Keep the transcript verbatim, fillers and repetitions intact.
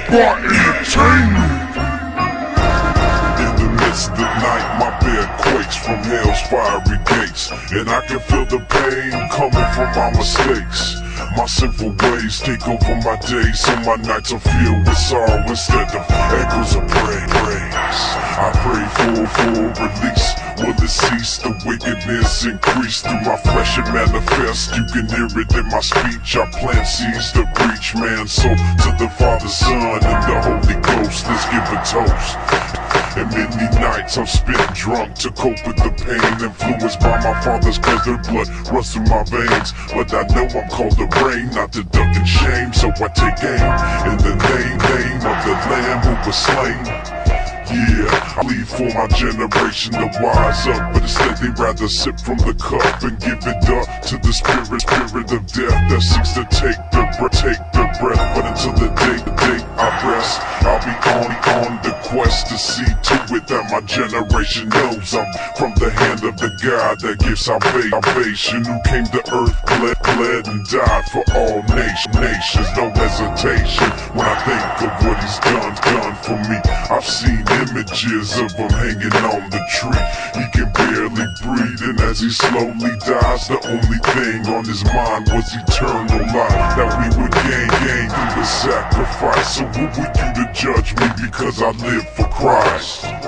Spark Entertainment. In the midst of the night, my bed quakes from hell's fiery gates, and I can feel the pain coming from my mistakes. My sinful ways take over my days, so my nights are filled with sorrow instead of echoes of praise. I pray for, for release. Will it cease? The wickedness increase through my flesh and manifest. You can hear it in my speech. I plant seeds to reach man's soul to the Father, Son, and the Holy Ghost. Let's give a toast. And many nights I've spent drunk to cope with the pain, influenced by my fathers cause their blood runs through my veins. But I know I'm called to reign, not to duck in shame, so I take aim in the name, name of the Lamb who was slain. Yeah, I leave for my generation to wise up, but instead they rather sip from the cup and give it up to the spirit, spirit of death that seeks to take the breath, take the breath. But until the day, the day I rest, I'll be on, on the quest to see to it that my generation knows I'm from the hand of the God that gives salvation, who came to earth, bled, bled and died for all nation, nations. No hesitation when I think of what he's done, done for me. I've seen images of him hanging on the tree. He can barely breathe, and as he slowly dies, the only thing on his mind was eternal life that we would gain, gain through the sacrifice. So who were you to judge me because I live for Christ?